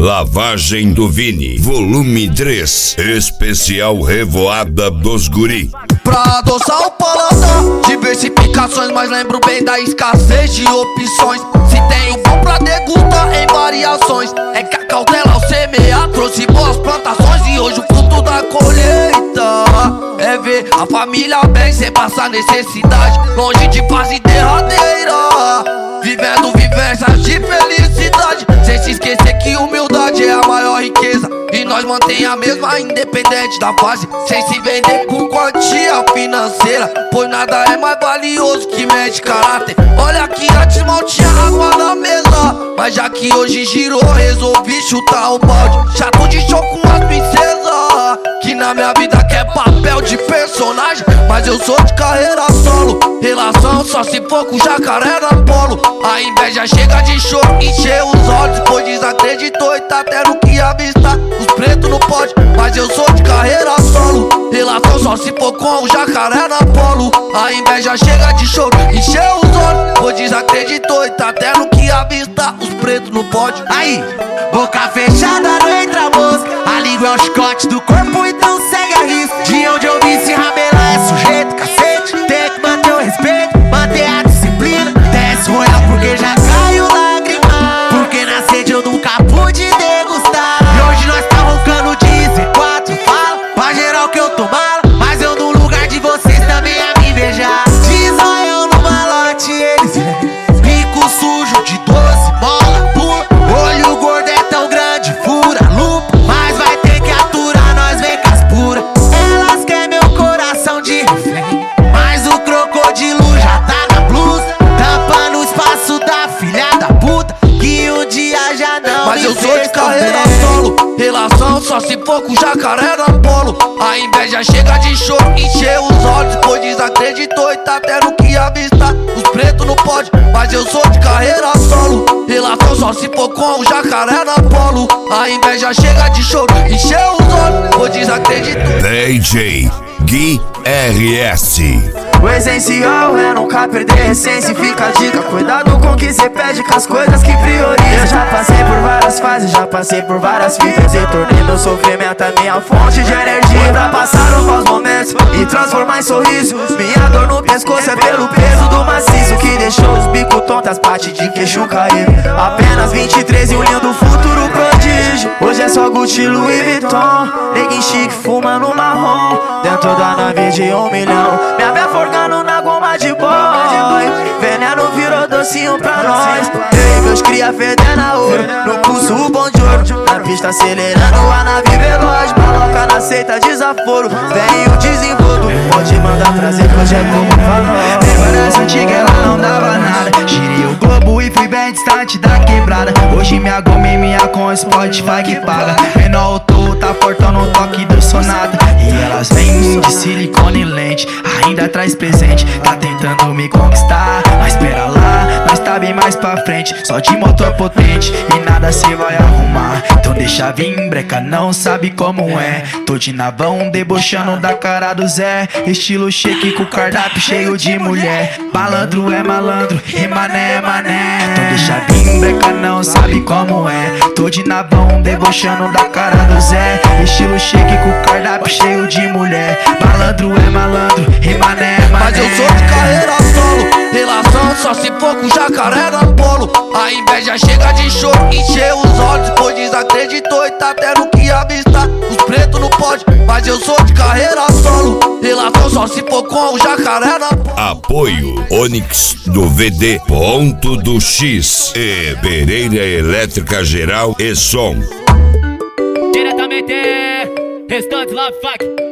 Lavagem do Vini, volume 3, especial Revoada dos Guri. Pra adoçar o paladar, diversificações, mas lembro bem da escassez de opções. Se tem o bom pra degustar em variações, é que a cautela ao semear trouxe boas plantações. E hoje o fruto da colheita é ver a família bem sem passar necessidade, longe de fase derradeira, vivendo vivências de felicidade, sem se esquecer que humildade é a maior riqueza. E nós mantém a mesma independente da fase, sem se vender por quantia financeira, pois nada é mais valioso que mente e caráter. Olha que antes mal tinha água na mesa, mas já que hoje girou, resolvi chutar o balde. Chato de show com as princesas, que na minha vida quer papel de personagem, mas eu sou de carreira solo. Relação só se for com jacaré na polo. A inveja chega de show, encheu os olhos, pois desacreditou e tá tendo que avistar os pretos no pote, mas eu sou de carreira solo. Relação só se for com o jacaré na polo. A inveja chega de show, encheu os olhos, pois desacreditou e tá tendo que avistar os pretos no pote. Aí, boca fechada não entra mosca, a língua é o chicote do corpo, então segue a risca. De onde eu vi se ramelar é sujeito, cacete. Tem que manter o respeito, manter a disciplina. Desce o olhar porque já caiu lágrima, porque na sede eu nunca pude degustar. E hoje nós tá roncando de Z4, fala pra geral que eu tô mala, mas eu no lugar de vocês também a me invejar. De Israel no malote eles bico sujo de doce, bola pula, olho gordo é tão grande, fura lupa, mas vai ter que aturar, nós vem com as puras. Elas querem meu coração de refém, mas o crocodilo já tá na blusa, tampando o espaço da filha da puta, que um dia já não. Mas eu sou de carreira solo, relação só se for com jacaré na polo. A inveja chega de show, encheu os olhos, pois desacreditou e tá tendo que avistar os pretos no pódio. Mas eu sou de carreira solo, relação só se for com o jacaré na polo. A inveja chega de show, encheu os olhos, pois desacreditou. DJ Gui RS. O essencial é nunca perder a essência. Fica a dica, cuidado com o que cê pede, com as coisas que prioriza. Eu já passei por várias fases, já passei por várias fitas, e tornei meu sofrimento a minha fonte de energia. Pra passar os maus momentos e transformar em sorriso. Minha dor no pescoço é pelo peso do maciço, que deixou os bicos tontos, as partes de queixo caído. Apenas 23 e um lindo futuro prodígio. Hoje é só Gucci, Louis Vuitton, neguinho chique fumando marrom, dentro da nave de 1 milhão. Minha véia forgando na goma de boy, veneno virou docinho pra nós. Eu e meus cria fedendo a ouro, no pulso o bom de ouro, na pista acelerando a nave veloz. Maloca na seita desaforo, vem o desenvolto, pode mandar trazer que hoje é como falou. Lembrança antiga ela não dava nada, girei o globo e fui bem distante da quebrada. Hoje minha goma e minha com Spotify que paga. Menor o tô, tá fortão no toque do sonata, e elas vêm de silicone e lente, ainda traz presente, tá tentando me conquistar. Mas espera lá, nós tá bem mais pra frente, só de motor potente e nada cê vai arrumar. Então deixa vir, breca não sabe como é. Tô de navão debochando da cara do Zé, estilo shake com cardápio cheio de mulher. Malandro é malandro e mané é mané. Então deixa vir, breca não sabe como é. Tô de navão debochando da cara do Zé, estilo shake com cardápio cheio de mulher. Malandro é malandro e mané é mané. Mas eu sou de carreira solo, relação só se for com jacaré na polo. A inveja chega de show, encheu os olhos, pois desacreditou e tá tendo que avistar os pretos no pódio. Mas eu sou de carreira solo, relação só se for com o jacaré na polo. Apoio Onix do VD, Ponto do X e Pereira Elétrica Geral e Som. Diretamente, Restantes Love Fuck.